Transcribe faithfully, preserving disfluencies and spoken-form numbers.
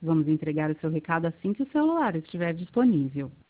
Vamos entregar o seu recado assim que o celular estiver disponível.